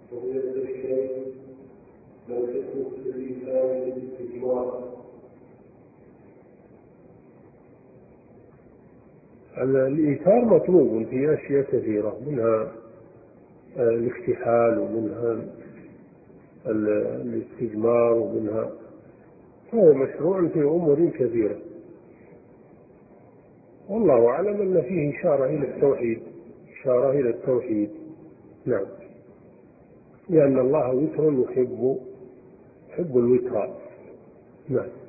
فضيلة الشيخ، ما الحكم في الإنسان بالاستثمار؟ الإيثار مطلوب في أشياء كثيرة، منها الاكتحال، ومنها الاستثمار، ومنها هو مشروع في أمور كثيرة. والله أعلم أن فيه إشارة إلى التوحيد. نعم، لأن الله وتر يحب الوتر. نعم.